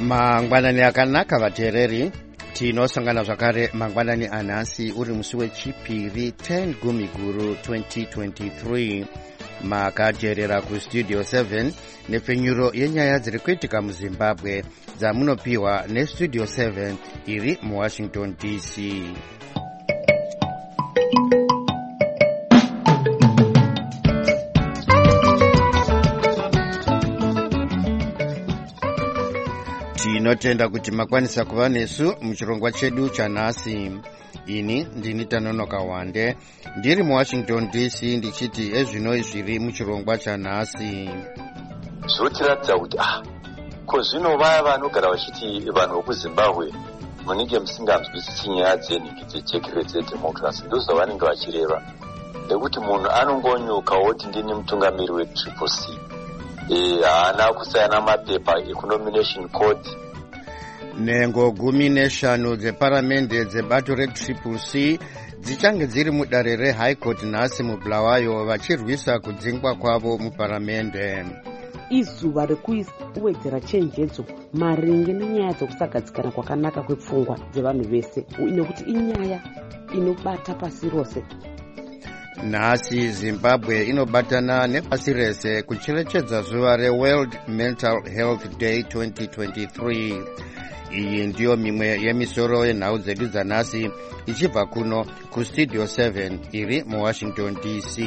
Mangwanani akanaka vateereri, tinosangana zvakare mangwanani anhasi uri musi wechipiri 10 Gumiguru 2023. Makateerera kustudio 7 nepfenyuro yenyaya dziri kuitika muZimbabwe dzamunopiwa nestudio 7 iri muWashington DC. Tinotenda kuti makwanisa kuva nesu muchirongwa chedu chanhasi. Ini ndini Tanonoka Wande, ndiri muWashington DC ndichiti ezvino zviri muchirongwa chanhasi. Zvotiratidza kuti ko zvino vaya vanogara vachiti vanhu vokuZimbabwe munenge musinganzwisisi nyaya dzenhiki dzechekere dzedhemokirasi, ndozvavanenge vachireva. Nekuti munhu anongonyuka woti ndini mutungamiri weTCCC, haana kusaina mapepa ekunomination code. Nhengo 15 dzeparamende dzebato reTCCC dzichange dziri mudare reHigh Court nhasi muBulawayo vachirwisa kudzingwa kwavo muparamende. Izuva rekuwedzera chenjedzo maringe nenyaya dzekusagadzikana kwakanaka kwepfungwa dzevanhu vese, nekuti inyaya inobata pasi rose. Nhasi Zimbabwe inobatana nepasi rese kucherechedza zuva reWorld Mental Health Day 2023. Iyi ndiyo mimwe yemisoro yenhau dzedu dzanhasi ichibva kuno kustudio 7 iri muWashington DC.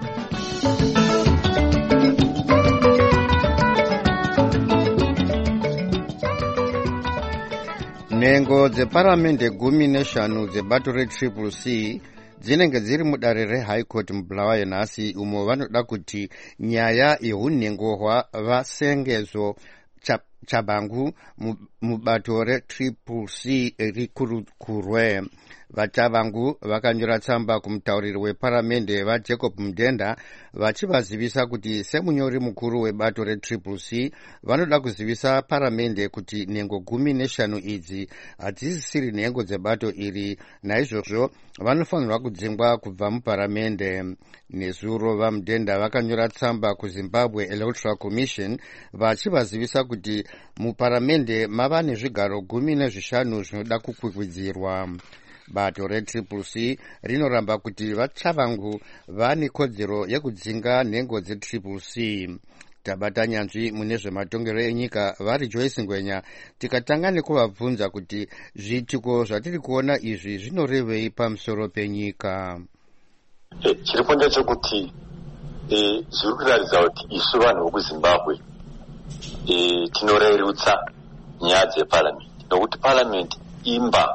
Nhengo dzeparamende 15 dzebato reTCCC dzinenge dziri mudare reHigh Court muBulawayo nhasi, umo vanoda kuti nyaya yeunhengo hwavasengezo Chabangu mubato reTCCC rikurukurwe. VaChabangu vakanyora tsamba kumutauriri weparamende vaJacob Mudenda vachivazivisa kuti semunyori mukuru webato reTCCC vanoda kuzivisa paramende kuti nhengo 15 idzi hadzisisiri nhengo dzebato iri, naizvozvo vanofanirwa kudzingwa kubva muparamende. Nezuro vaMudenda vakanyora tsamba kuZimbabwe Electoral Commission vachivazivisa kuti muparamende mava nezvigaro 15 zvinoda kukwikwidzirwa. Bato reTCCC rinoramba kuti vaChabangu vane kodzero yekudzinga nhengo dzeTCCC. Tabata nyanzvi mune zvematongero enyika vari Joyce Ngwenya tikatanga nekuvabvunza kuti zviitiko zvatiri kuona izvi zvinorevei pamusoro penyika. Chiripo ndechekuti zviri kuratidza kuti isu vanhu vokuZimbabwe tinorerutsa nyaya dzeparamende, nokuti paramende imba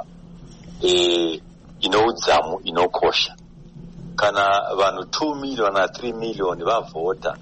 inoudzamu inokosha. Kana vanhu 2 million na 3 million vavhota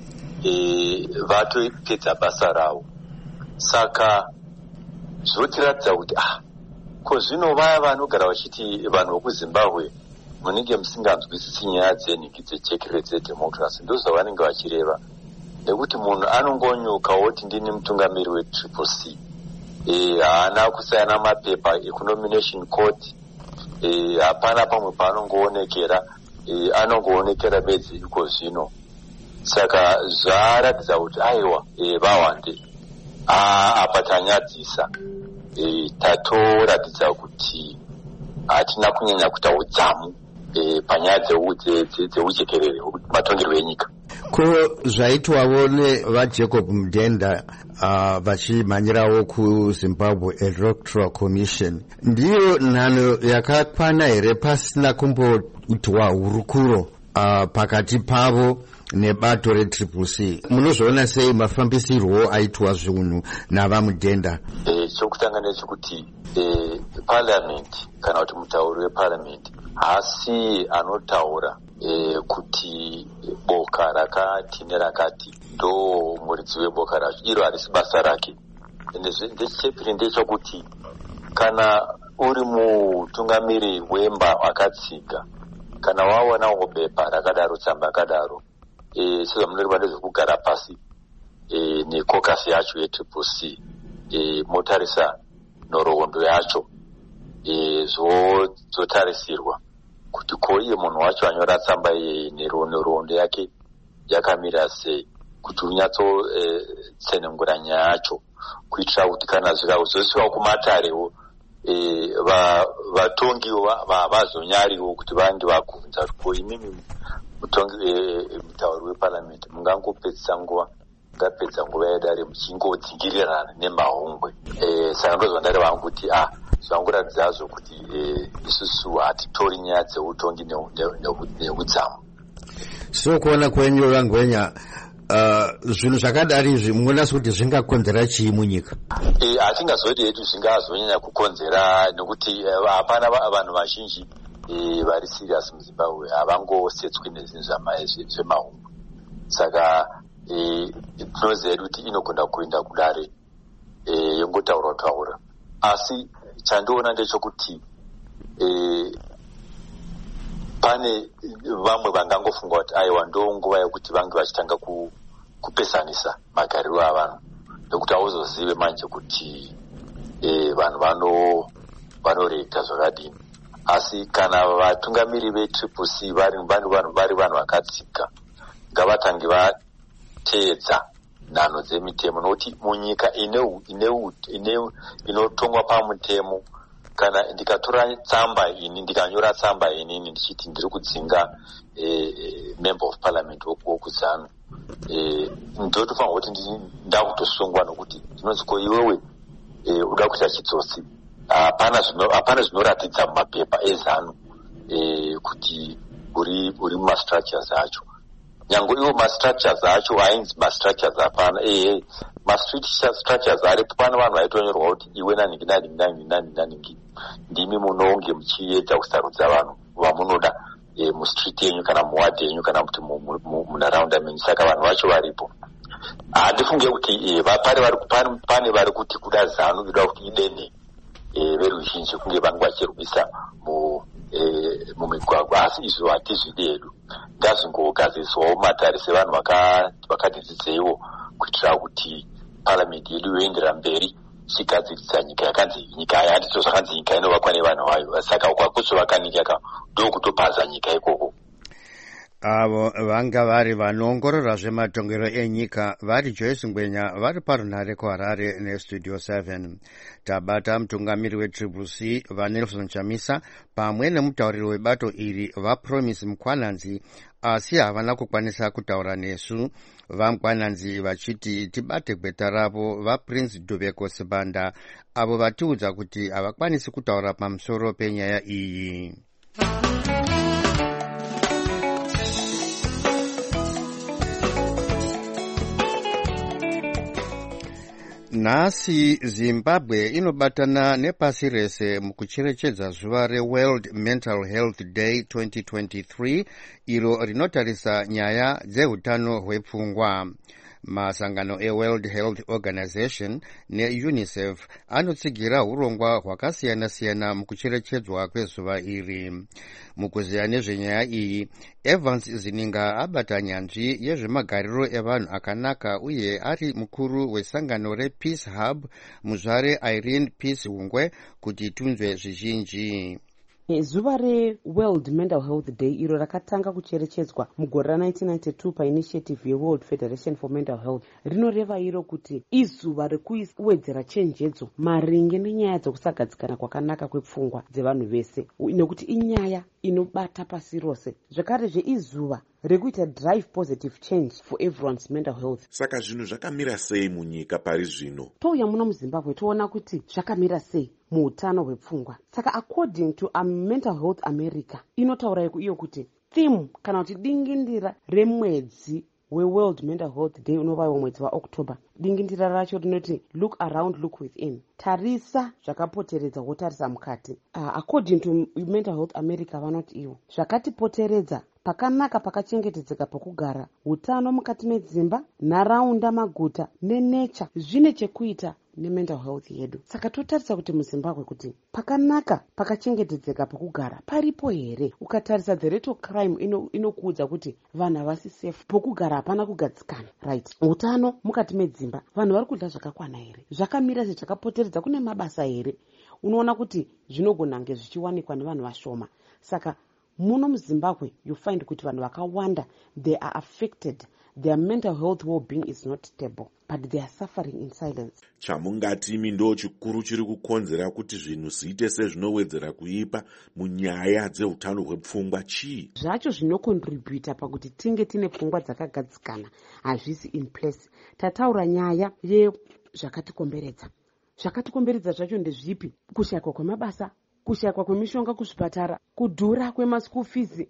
vatopedza basa ravo. Saka zvotiratidza kuti ko zvino vaya vanogara vachiti vanhu vokuZimbabwe munenge musinganzwisisi nyaya dzenhiki dzechekere dzedhemokirasi, ndozvavanenge vachireva. Nekuti munhu anongonyuka woti ndini mutungamiri weTCCC, haana kusaina mapepa ekunomination code, hapana pamwe paanongoonekera, anongoonekera bedzi iko zvino. Saka zvaratidza kuti aiwa vawande apa tanyadzisa, tatoratidza kuti hatina kunyanya kuita udzamu panyaya dzeuchekerere matongerwo enyika. Ko zvaitwawo nevaJacob Mudenda vachimhanyirawo kuZimbabwe Electoral Commission, ndiyo nhano yakakwana here pasina kumboitwa hurukuro pakati pavo nebato reTCCC? Munozviona sei mafambisirwo aitwa zvinhu navaMudenda? Chokutanga ndechekuti parliament kana kuti mutauri weparliament haasi anotaura kuti boka rakati nerakati ndo muridzi weboka racho, iro harisi basa rake. Ndechechipiri ndechekuti kana uri mutungamiri wemba wakatsiga, kana waonawo bepa rakadaro, tsamba yakadaro, sezvamunoreva ndezvekugara pasi nekokasi yacho yeTCCC, motarisa nhoroondo yacho, zvotarisirwa kuti ko iye munhu wacho anyora tsamba iyi nhoroondo yake yakamira sei, kuti unyatsotsenengura nyaya yacho kuitira kuti kana zvikazosiwa kumatarewo vatongiwo vazonyariwo kuti vange vakuvunza ko imimi mutongi mutauri weparliament mungangopedzisa nguva yedare muchingodzingirirana nemahongwe saka ndozvandari vangu kuti zvanguratidza kuti isusu hatitori nyaya dzeutongi neudzamu. So kuona kwenyu vangwenya zvinhu zvakadari izvi munonasa kuti zvingakonzera chii munyika? Hatingazoti hedu zvingazonyanya kukonzera nekuti hapana vanhu vazhinji vari serious muZimbabwe havangosetswi nezvinhu zvemahungu. Saka tinoziva hedu kuti inogona kuenda kudare yongotaura asi chandiona ndechekuti pane vamwe vangangofunga kuti aiwa ndo nguva yekuti vange vachitanga kupesanisa magariro avanhu nekuti hauzozive manje kuti vanhu vanoreita zvakadini. Asi kana vatungamiri vetriple C vari vanhu vakadzika ngavatange vateedza nhano dzemitemo nokuti munyika inotongwa pamutemo kana ndikatora tsamba ini ndikanyora tsamba inini ndichiti ndiri kudzinga member of parliament wokuZANU ndotofanira kuti ndakutosungwa nokuti ndinonzi ko iwewe uda kuita chitsotsi. Hapana zvinoratidza mumapepa eZANU kuti uri mumastructures acho. Nyange iwo mastructures acho ainzi mastructures hapana mastructures aripo. Pana vanhu vaitonyorwa kuti iwe naningi ndimi munonge muchiedza kusarudza vanhu vamunoda mustreet yenyu kana muwadi yenyu kana kuti munharaunda menyu. Saka vanhu vacho varipo. Handifunge kuti pane vari kuti kuda ZANU ida kuti idende veruzhinji kunge vange vachirwisa mumigwagwa asi izvo hatizvidi hedu. Ngazvingogadziswawo matarise vanhu vakadzidzeiwo kuitira kuti parliament yedu yoendera mberi chigadziridza nyika yakanzi nyika handito zvakanzi nyika inovakwa nevanhu vayo. Saka ukakuzovaka nyika ndokutopaza nyika ikoko. Avo vanga vari vanoongorora zvematongero enyika vari Joyce Ngwenya vari parunhare kuHarare nestudio 7. Tabata mutungamiri wetriple C vaNelson Chamisa pamwe nemutauriri webato iri vaPromise Mukwananzi asi havana kukwanisa kutaura nesu. VaMukwananzi vachiti tibate gweta ravo vaPrince Dubeko Sibanda avo vatiudza kuti havakwanisi kutaura pamusoro penyaya iyi. Nhasi Zimbabwe inobatana nepasi rese mukucherechedza zuva reWorld Mental Health Day 2023 iro rinotarisa nyaya dzehutano hwepfungwa. Masangano eWorld Health Organization neUNICEF anotsigira urongwa hwakasiyana-siyana mukucherechedzwa kwezuva iri. Mukuziya nezvenyaya iyi, Evans Zininga abata nyanzvi yezvemagariro evanhu akanaka uye ari mukuru wesangano rePeace Hub muzvare Irene Peace Hungwe kuti tunzwe zvizhinji. Zuva reWorld Mental Health Day iro rakatanga kucherechedzwa mugore ra1992 painitiative yeWorld Federation for Mental Health rinoreva iro kuti izuva rekuwedzera chenjedzo maringe nenyaya dzekusagadzikana kwakanaka kwepfungwa dzevanhu vese nekuti inyaya inobata pasi rose. Zvakare izuva rekuita drive positive change for everyone's mental health. Saka zvinhu zvakamira sei munyika pari zvino? Touya muno muZimbabwe toona kuti zvakamira sei muutano hwepfungwa. Saka according to Mental Health America inotaura iyo kuti theme kana kuti dingindira remwedzi weWorld Mental Health Day unovawo mwedzi waOctober. Dingindira racho rinoti look around, look within. Tarisa zvakapoteredza wotarisa mukati. According to Mental Health America vanoti ivo zvakatipoteredza pakanaka pakachengetedzeka pokugara, utano mukati medzimba, nharaunda, maguta nenature zvine chekuita nemental health yedu. Saka totarisa kuti muZimbabwe kuti pakanaka pakachengetedzeka pokugara paripo here? Ukatarisa the rate of crime inokuudza kuti vanhu havasi safe, pokugara hapana kugadzikana, right? Utano mukati medzimba, vanhu vari kudya zvakakwana here? Zvakamira sezvakapoteredza, kune mabasa here? Unoona kuti zvinogona kunge zvichiwanikwa nevanhu vashoma. Saka muno muZimbabwe you find kuti vanhu vakawanda they are affected their mental health well-being is not stable, but they are suffering in silence. chamungati imi ndo chikuru chiri kukonzera kuti zvinhu zviite sezvinowedzera kuipa munyaya dzeutano hwepfungwa chii? Zvacho zvinokontributa pakuti tinge tine pfungwa dzakagadzikana hazvisi in place. Tataura nyaya yezvakatikomberedza. Zvakatikomberedza zvacho ndezvipi? Kushayikwa kwemabasa, kushayikwa kwemishonga kuzvipatara, kudhura kwemasuku fees,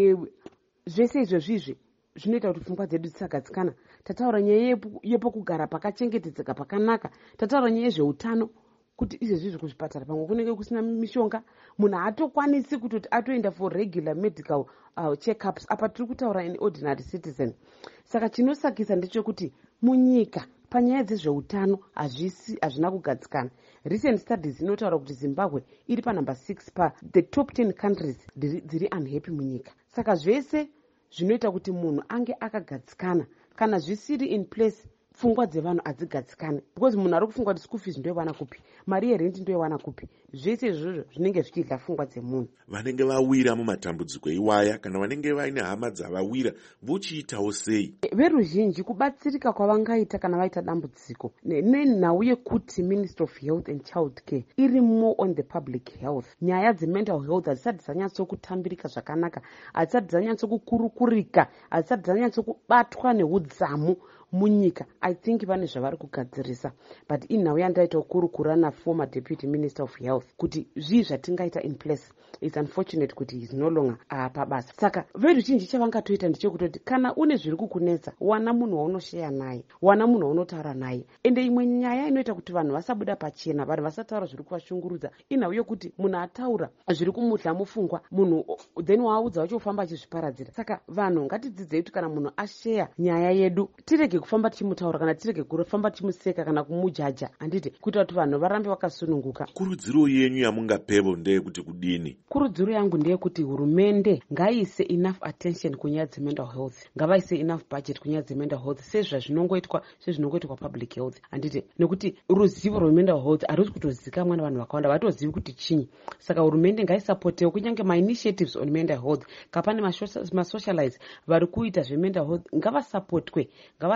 zvese izvozvizvi zvinoita kuti pfungwa dzedu dzisagadzikana. Tataura nyaya yepokugara pakachengetedzeka pakanaka. Tataura nyaya yezveutano, kuti izvezvizvi kuzvipatara pamwe kunenge kusina mishonga, munhu haatokwanisi kutoti atoenda for regular medical checkups. Apa tiri kutaura in ordinary citizen. Saka chinosakisa ndechekuti munyika panyaya dzezveutano hazvina kugadzikana. Recent studies inotaura kuti Zimbabwe iri panumber 6 pa the top 10 countries dziri unhappy munyika. Saka zvese zvinoita kuti munhu ange akagadzikana. Kana zvisiri in place, pfungwa dzevanhu hadzigadzikane. Because munhu ari kufunga kuti school fees ndoiwana kupi, mari yerenti ndoiwana kupi. Zvese izvozvo zvinenge zvichidla pfungwa dzemunhu. Vanenge vawira mumatambudziko iwaya kana vanenge vaine hama dzavawira vochiitawo sei? Veruzhinji kubatsirika kwavangaita kana vaita dambudziko nenhau yekuti Ministry of Health and Child Care iri more on the public health. Nyaya dzemental health hadzisati dzanyatsokutambirika zvakanaka, hadzisati dzanyatsokukurukurika, hadzisati dzanyatsokubatwa neudzamu munyika. I think vane zvavari kugadzirisa, but inhau yandaita kukurukura na former deputy minister of health kuti zvii zvatingaita in place. It's unfortunate kuti he is no longer pabasa. Saka veruzhinji chavangatoita ndechekutoti kana une zviri kukunetsa, wana munhu waunosheya naye, wana munhu waunotaura naye. Ende imwe nyaya inoita kuti vanhu vasabuda pachena, vanhu vasataura zviri kuvashungurudza, inhau yokuti munhu ataura zviri kumudla mupfungwa, munhu then waaudza wachofamba achizviparadzira. Saka vanhu ngatidzidzei kuti kana munhu asheya nyaya yedu, tirege kufamba tichimutaura kana tirege kufamba tichimuseka kana kumujaja, handiti, kuita kuti vanhu varambe vakasununguka. Kurudziro yenyu yamungapevo ndeyekuti kudini? Kurudziro yangu ndeyekuti hurumende ngaiise enough attention kunyaya dzemental health, ngavaise enough budget kunyaya dzemental health sezvinongoitwa public health, handiti, nekuti ruzivo rwemental health harusi kutozivikanwa navanhu vakawanda, vatozivi kuti chinyi. Saka hurumende ngaisapotewo kunyange ma-initiatives on mental health, kapane ma-socialize vari kuita zvemental health, ngavasapotwe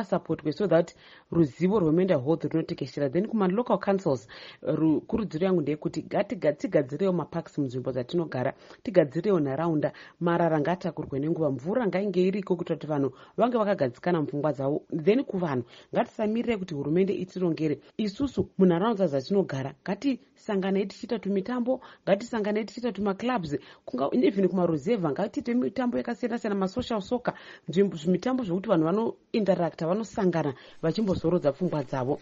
so that ruzivo rwemental health runotekeshera. Then kuma-local councils, kurudziro yangu ndeyekuti tigadzirewo maparks munzvimbo dzatinogara, tigadzirewo nharaunda, marara ngaatakurwe nenguva, mvura ngainge iriko kuita kuti vanhu vange vakagadzikana mupfungwa dzavo. Then kuvanhu ngatisamirire kuti hurumende itirongere. Isusu munharaunda dzatinogara ngatisanganei tichiita tumitambo, ngatisanganei tichiita tumaclubs, even kumaruzevha ngatiite mitambo yakasiyana-siyana, masocial soccer, mitambo zvokuti vanhu vanointeracta, vanosangana vachimbozorodza pfungwa dzavo.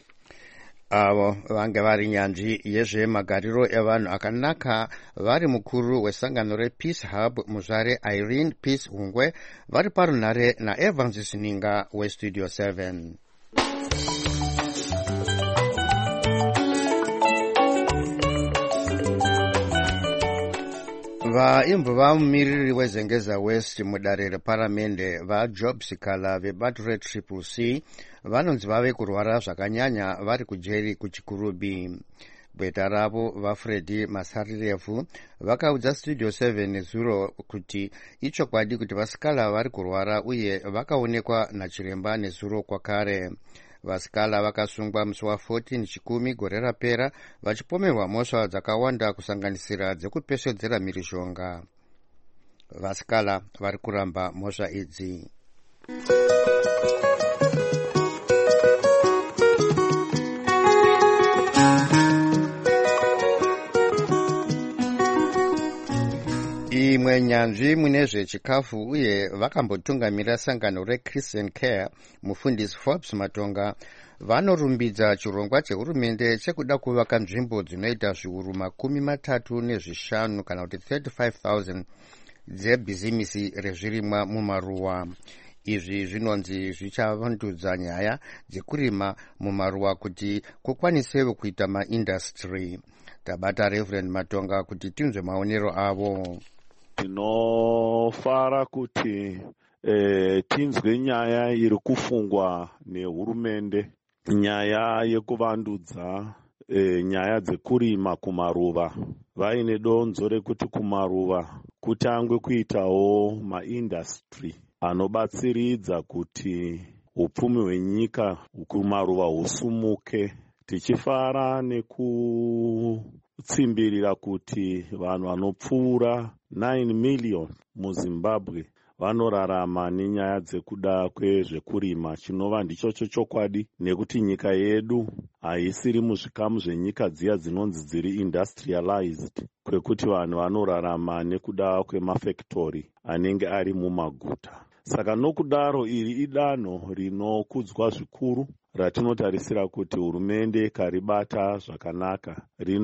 Avo vange vari nyanzvi yezvemagariro evanhu akanaka vari mukuru wesangano rePeace Hub muzvare Irene Peace Hungwe vari parunhare naEvans Sininga weStudio 7. Vaimbova mumiriri weZengeza West mudare reparamende vaJob Sikala vebato reTriple C vanonzi vave kurwara zvakanyanya vari kujeri kuchikurubi. Bweta ravo vaFredi Masarirefu vakaudza Studio 7 nezuro kuti ichokwadi kuti vasikala vari kurwara uye vakaonekwa nachiremba nezuro kwakare. Vasikala vakasungwa musi wa14 chikumi gore rapera vachipomerwa mhosva dzakawanda kusanganisira dzekupesvedzera mhirizhonga. Vasikala vari kuramba mhosva idzi. Imwe nyanzvi mune zvechikafu uye vakambotungamira sangano reChristian Care, mufundisi Forbes Matonga vanorumbidza chirongwa chehurumende chekuda kuvaka nzvimbo dzinoita zviuru 35 kana kuti 35,000 dzebhizimisi rezvirimwa mumaruwa. Izvi zvinonzi zvichavandudza nyaya dzekurima mumaruwa kuti kukwanisewo kuita maindastry. Tabata Reverend Matonga kuti tinzwe maonero avo. Tinofara kuti tinzwe nyaya iri kufungwa nehurumende, nyaya yekuvandudza nyaya dzekurima kumaruva. Vaine donzo rekuti kumaruva kutangwe kuitawo maindastry anobatsiridza kuti upfumi hwenyika kumaruva husumuke, tichifara nekutsimbirira kuti vanhu vanopfuura 9 million muZimbabwe vanorarama nenyaya dzekuda kwezvekurima, chinova ndichocho chokwadi nekuti nyika yedu haisiri muzvikamu zvenyika dziya dzinonzi dziri industrialized, kwekuti vanhu vanorarama nekuda kwemafektori anenge ari mumaguta. Saka nokudaro iri idanho rinokudzwa zvikuru ratinotarisira kuti hurumende ikaribata zvakanaka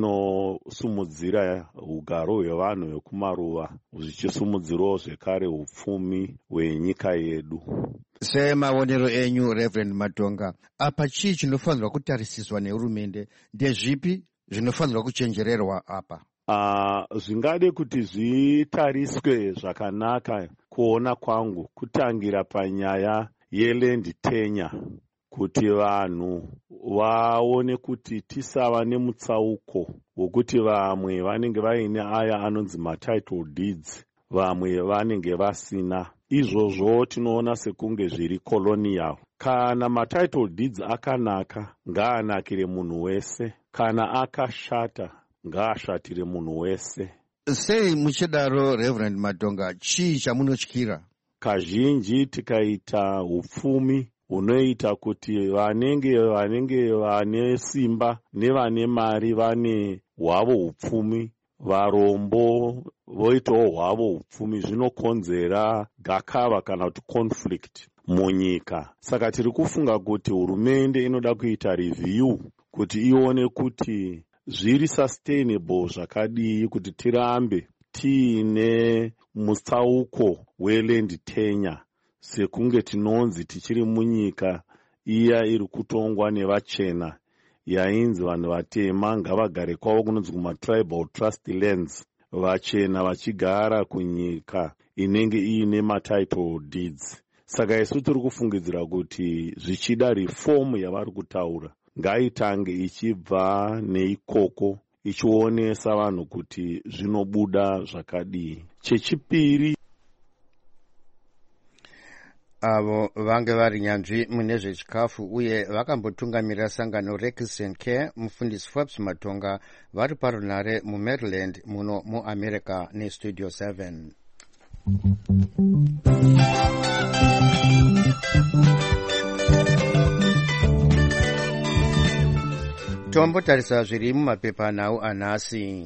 rinosumudzira ugaro hwevanhu vekumaruva, zvichisumudzirawo zvekare upfumi hwenyika yedu. Semaonero enyu Reverend Matonga, apa chii chinofanirwa kutarisiswa nehurumende? Ndezvipi zvinofanirwa kuchenjererwa apa? Zvingade kuti zvitariswe zvakanaka kuona kwangu kutangira panyaya yeland tenure, kuti vanhu vaone kuti tisava nemutsauko wokuti vamwe vanenge vaine aya anonzi matitle deeds, vamwe vanenge vasina. Izvozvo tinoona sekunge zviri colonial. Kana matitle deeds akanaka, ngaanakire munhu wese. Kana akashata, ngaashatire munhu wese. Sei muchidaro Reverend Matonga, chii chamunotyira? Kazhinji tikaita upfumi unoita kuti vanenge vane simba nevane mari vane hwavo upfumi, varombo voitawo hwavo upfumi, zvinokonzera gakava kana kuti conflict munyika. Saka tiri kufunga kuti hurumende inoda kuita review kuti ione kuti zviri sustainable zvakadii kuti tirambe tiine mutsauko weland tenure, sekunge tinonzi tichiri munyika iya iri kutongwa nevachena, yainzi vanhu vatema ngavagare kwavo kunonzi kuma-tribal trust lands, vachena vachigara kunyika inenge iine matitle deeds. Saka isu tiri kufungidzira kuti zvichida reform yavari kutaura ngaitange ichibva neikoko, ichionesa vanhu kuti zvinobuda zvakadii. Chechipiri, avo vange vari nyanzvi mune zvechikafu uye vakambotungamirira sangano Rex and Care, mufundisi Forbes Matonga, vari parunhare muMaryland muno muAmerica neStudio 7. Tombotarisa zviri mumapepanhau anhasi.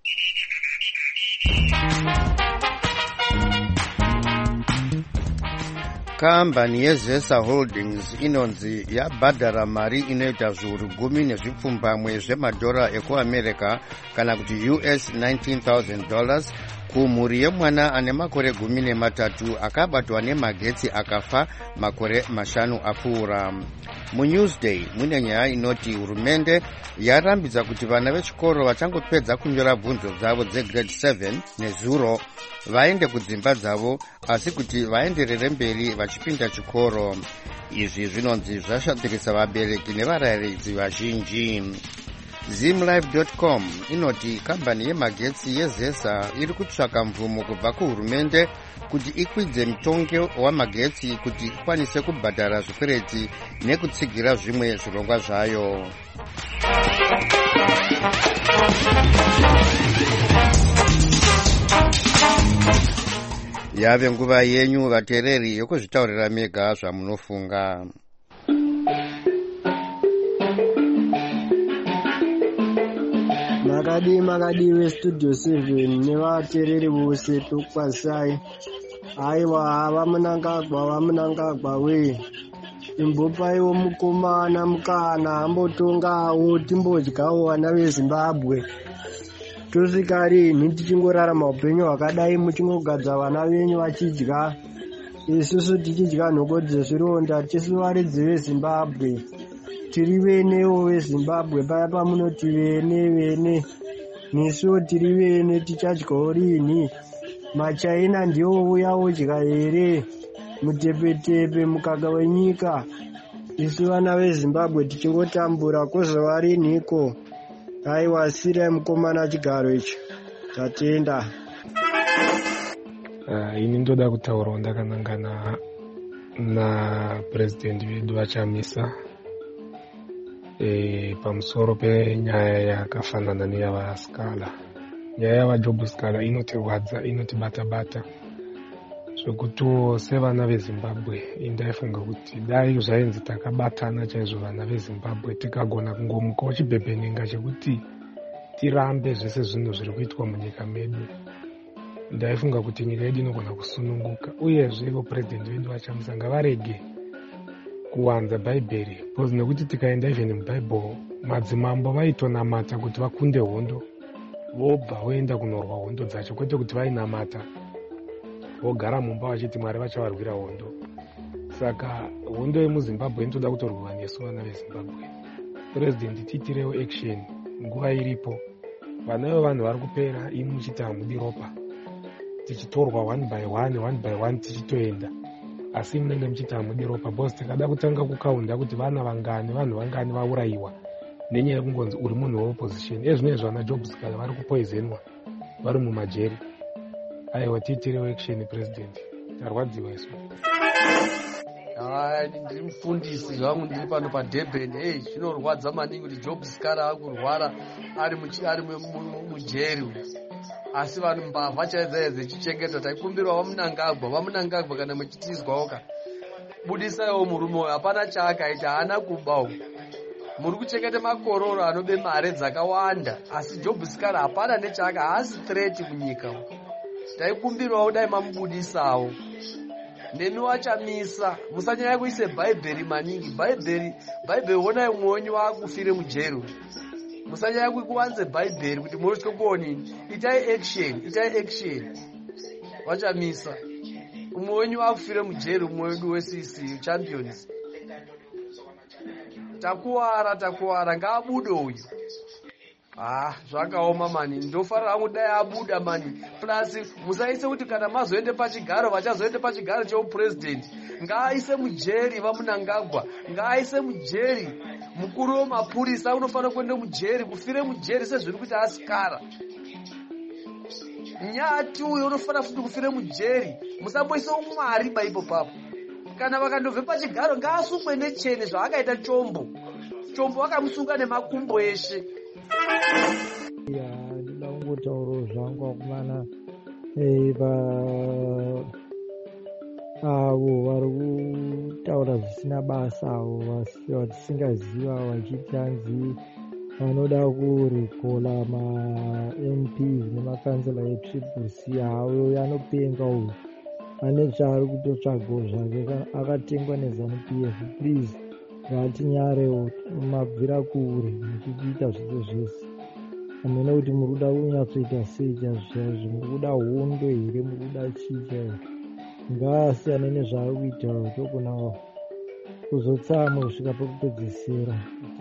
Kambani yeZesa Holdings inonzi yabhadhara mari inoita zviuru 10 nezvipfumbamwe zvemadhora ekuAmerica kana kuti US $19,000 kumhuri yemwana ane makore 13 akabatwa nemagetsi akafa makore 5 apfuura. MuNewsday mune nyaya inoti hurumende yarambidza kuti vana vechikoro vachangopedza kunyora bvunzo dzavo dzegrade 7 nezuro vaende kudzimba dzavo, asi kuti vaenderere mberi vachipinda chikoro. Izvi zvinonzi zvashatirisa vabereki nevarayiridzi vazhinji. Zimlife.com inoti kambani yemagetsi yeZesa iri kutsvaka mvumo kubva kuhurumende kuti ikwidze mutongo wamagetsi kuti ikwanise kubhadhara zvikwereti nekutsigira zvimwe zvirongwa zvayo. Yave nguva yenyu vateereri yokuzvitaurira mega zvamunofunga. makadi weStudio 7 nevateereri vose tokwasai. Aiwa vamunangagwa we imbopaiwo mukomana mukana ambotongawo timbodyawo vana veZimbabwe. Tosvika rini tichingorarama upenyu hwakadai muchingogadza vana venyu vachidya, isusu tichidya nhoko dzezvironda? Tisu varidzi veZimbabwe tiri venewo veZimbabwe, paya pamunoti vene nesuwo tiri vene, tichadyawo rini? Machaina ndiwo uya odya here mutepetepe mukaka wenyika? Isu vana veZimbabwe tichingotambura kozova riniko? Aiwa, sirai mukomana chigaro icho, tatenda. Ini ndoda kutaurawo ndakanangana napurezidendi vedu vachamisa pamusoro penyaya yakafanana neyavaskala. Nyaya yavajob skala inotirwadza, inotibata-bata zvokuti sevana vezimbabwe indaifunga kuti dai zvainzi takabatana chaizvo vana vezimbabwe tikagona kungomukawo chibhebhenenga chekuti tirambe zvese zvinhu zviri kuitwa munyika medu, ndaifunga kuti nyika yedu inogona kusununguka. Uyezve vapurezidendi vedu vachamisa ngavarege kuwanza bhaibheri, because nekuti tikaenda even mubhaibheri madzimambo vaitonamata kuti vakunde hondo vobva voenda kunorwa hondo dzacho, kwete kuti vainamata vogara mumba vachiti Mwari vachavarwira hondo. Saka hondo yemuzimbabwe inotoda kutorwiwa nesu vana vezimbabwe. Purezidendi tiitirewo action nguva iripo. Vana vevanhu vari kupera, imi muchiti hamudi ropa, tichitorwa one by one tichitoenda, asi munenge muchiti hamudi ropa. Bhosi tikada kutanga kukaunda kuti vana vangani, vanhu vangani vaurayiwa nenyaya yekungonzi uri munhu weopposition. Ezvinezvi vana Job Skala vari kupoizenwa vari mumajeri. Aiwa, tiitirewo action president, tarwadziwa isu. Ndiri mufundisi zvangu, ndiri pano paDurban. Zvinorwadza maningi kuti Job Skala akurwara ari mujeri, asi vanhu mbavha chaidza dzichichengeta. Taikumbirwa vamunangagwa kana muchitizwawoka, budisaiwo murume uyu, hapana chaakaita, haana kubawo. Muri kuchengeta makororo anobe mari dzakawanda, asi Job Skala hapana nechaaka, haasi threat munyika. Taikumbirwawo dai mamubudisawo. Nemi wachamisa, musanyanya kuise bhaibheri maningi. Bhaibheri onai mwonyu wakufire mujeri. Musanyanya kuwanze bhaibheri kuti murotye kuonini. Itai action. Wachamisa. Mwonyu wakufire mujeri, mwedu weCC Champions. Takuwara ngaabude uyu. Zvakaoma mani, ndofarira hangu dai abuda mani. Plus musaise kuti kana mazoende pachigaro vachazoende pachigaro cheupurezidendi. Ngaaise mujeri vamunangagwa, ngaaise mujeri. Mukuru wemapurisa unofanira kuenda mujeri, kufire mujeri sezviri kuti Askara. Nyati uyo unofanira futi kufire mujeri. Musamboisa umwari baipo papo. Kana vakandobve pachigaro ngaasungwe nechene zvaakaita Chombo vakamusunga nemakumbo eshe. Ndinoda kungotaurawo zvangu akomana avo vari kutaura zvisina basa, avo vatisingaziva vachiti hanzi vanoda kurikola ma-MPs nemakansela eTriple-C. Havo anopenga uyu ane zvaari kutotsvagawo zvake, akatengwa neZANU-PF. Please ngatinyarewo, mabvira kure muchiita zvese zvese. Hamena kuti muri kuda kunyatsoita sei chaizvo, muri kuda hondo here, muri kuda chii chaizvo. Ngaasiyane nezvaari kuita, togona kuzotsama kusvika pekupedzisira.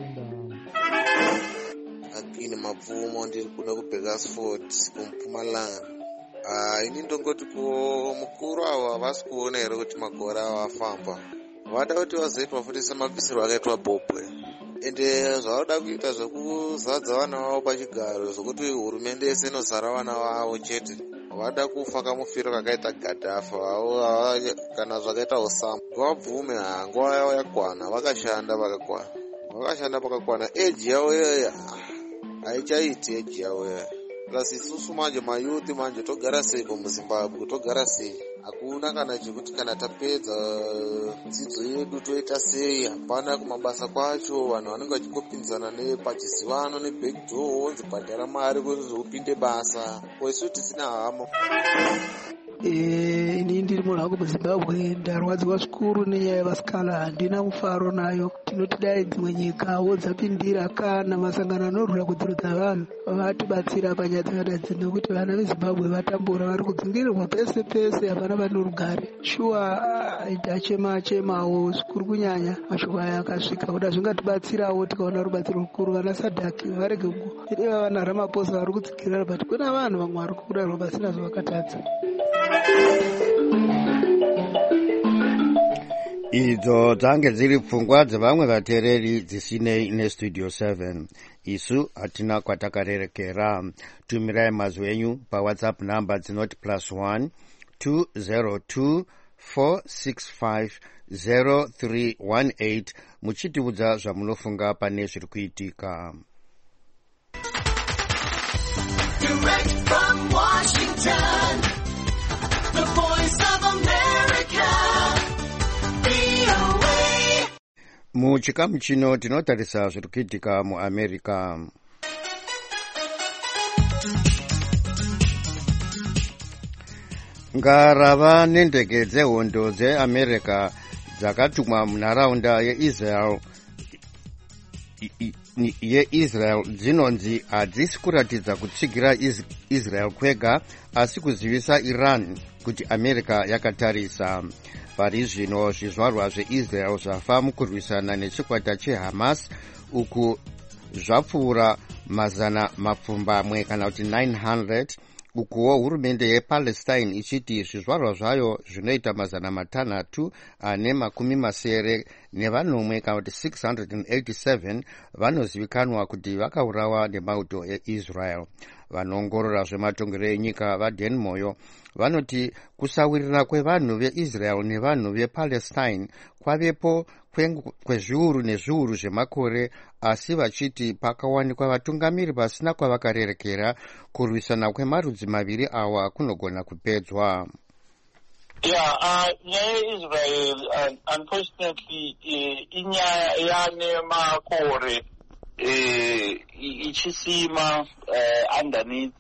Akini mabvumo, ndiri kuda kuBakersford kuMpumalanga. Ini ndongoti mukuru avo havasi kuona here kuti makore avo afamba. Vada kuti vazoitwa futi semabvisirwo akaitwa Bobwe. Ende zvavada kuita zvekuzadza vana vavo pachigaro, zvokuti hurumende yese inozara vana vavo chete. Vada kufa kamufiro kakaita Gaddafi, kana zvakaita Osama. Ngavabvume, nguva yavo yakwana, vakashanda pakakwana. Eji yavo iyoyo haichaiti eji yavo iyoyo. Plus isusu manje mayuthi manje togara sei muZimbabwe, togara sei? Hakuna kana chekuti kana tapedza dzidzo yedu toita sei, hapana kumabasa kwacho. Vanhu vanenge vachingopinzana nepachizivano nebackdoor, onzi bhadhara mari kuti upinde basa, kwesu tisina hamo. Ini ndiri munhu wangu muZimbabwe, ndarwadziwa zvikuru nenyaya yevaskala. Handina mufaro nayo. Tinoti dai dzimwe nyikawo dzapindira kana masangano anorwira kudzorodza vanhu vatibatsira panyaya dzakadai, nekuti vana veZimbabwe vatambura, vari kudzingirirwa pese pese, hapana vane rugare. Shuwa ndachemawo zvikuru kunyanya mashoko aya akasvika, kuda zvingatibatsirawo tikaona rubatsiro rukuru. Vana Sadhaki varege kureva vana Ramaphosa vari kudzikirira, but kuna vanhu vamwe vari kukudarwa pasina zvavakatadza. Idzo dzange dziri pfungwa dzevamwe vateereri dzisinei neStudio 7. Isu hatina kwatakarerekera. Tumirai mazwi enyu paWhatsApp namba dzinoti +1 202 465 0318 muchitiudza zvamunofunga pane zviri kuitika. Direct from Washington, the Voice of America, VOA. Muchikamu chino tinotarisa zviri kuitika muAmerica. Ngarava nendege dzehondo dzeAmerica dzakatumwa munharaunda yeIsrael dzinonzi hadzisi kuratidza kutsigira Israel kwega, asi kuzivisa Iran kuti America yakatarisa. Pari zvino zvizvarwa zveIsrael zvafa mukurwisana nechikwata cheHamas, uku zvapfuura mazana mapfumbamwe kana kuti 900, ukuwo hurumende yePalestine ichiti zvizvarwa zvayo zvinoita mazana matanhatu ane makumi masere nevanomwe kana kuti 687 vanozivikanwa kuti vakaurawa nemauto eIsrael. Vanoongorora zvematongero enyika vaDan Moyo vanoti kusawirira kwevanhu veIsrael nevanhu vePalestine kwavepo kwezviuru nezviuru zvemakore, asi vachiti pakawanikwa vatungamiri pasina kwavakarerekera, kurwisana kwemarudzi maviri awa kunogona kupedzwa. Nyaya yeIsrael unfortunately inyaya yane makore ichisima underneath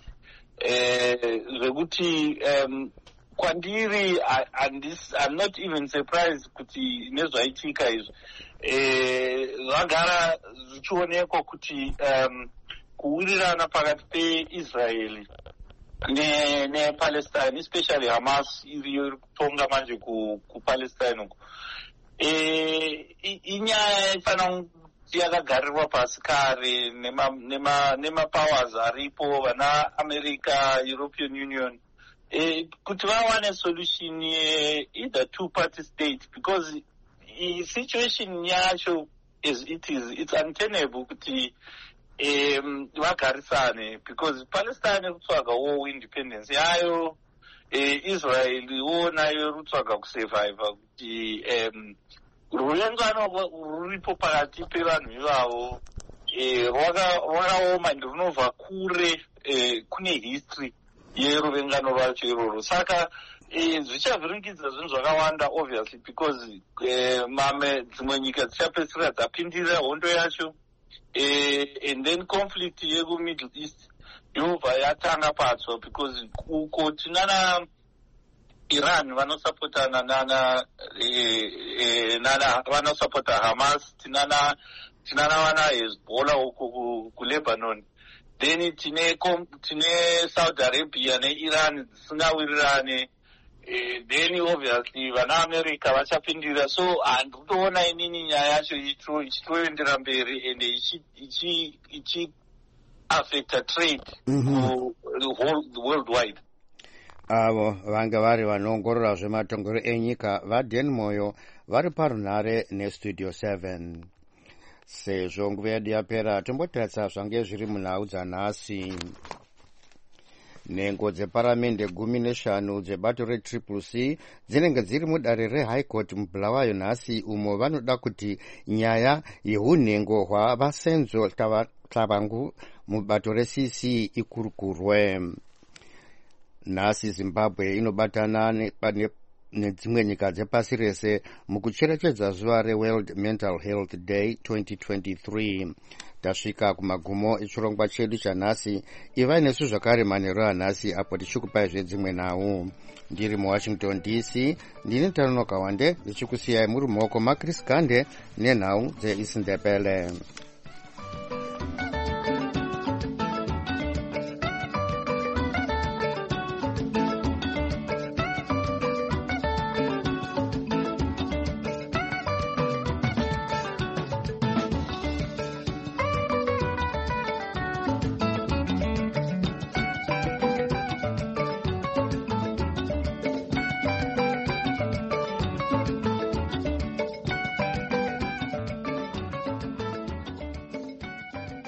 zvekuti kwandiri I'm not even surprised kuti nezvaitika izvi zvagara zvichionekwa kuti kuwirirana pakati peIsraeli nePalestine, especially Hamas iriyo iri kutonga manje kuPalestine uko, inyaya ifana yakagarirwa pasi kare nemapowers aripo, vana America, European Union, kuti vawane solution either two-party state, because situation yacho as it is, it's untenable kuti vagarisane, because Palestine rutsvagawo independence yayo, Israel nayo rutsvaga kusurviva, kuti rurengano ruripo pakati pevanhu ivavo rwakaoma ende runobva kure, kune history yeruvengano rwacho iroro. Saka zvichavhiringidza zvinhu zvakawanda obviously, because dzimwe nyika dzichapedzisira dzapindira hondo yacho, and then conflict yekuMiddle East yobva yatanga patsva, because uko tinana Iran vanosapotana vanosapota Hamas, tinana vana Hezbollah uko kuLebanon, then tine Saudi Arabia neIran dzisingawirirane, then obviously vana America vachapindira. So handitoona inini nyaya yacho ichitoendera mberi and ichi affecta trade worldwide. Avo vanga vari vanoongorora zvematongero enyika vaDan Moyo vari parunhare neStudio 7. Sezvo nguva yedu yapera, tombotarisa zvange zviri munhau dzanhasi. Nhengo dzeparamende 15 dzebato reCCC dzinenge dziri mudare reHigh Court muBulawayo nhasi, umo vanoda kuti nyaya yeunhengo hwavasenzo Tlavangu mubato reCC ikurukurwe. Nhasi Zimbabwe inobatana nedzimwe nyika dzepasi rese mukucherechedza zuva reWorld Mental Health Day 2023. Tasvika kumagumo echirongwa chedu chanhasi. Ivai nesu zvakare manheru anhasi apo tichikupai zvedzimwe nhau. Ndiri muWashington DC, ndini Tanonoka Wande ndichikusiyai muri mumaoko maChris Gande nenhau dzeIsindebele.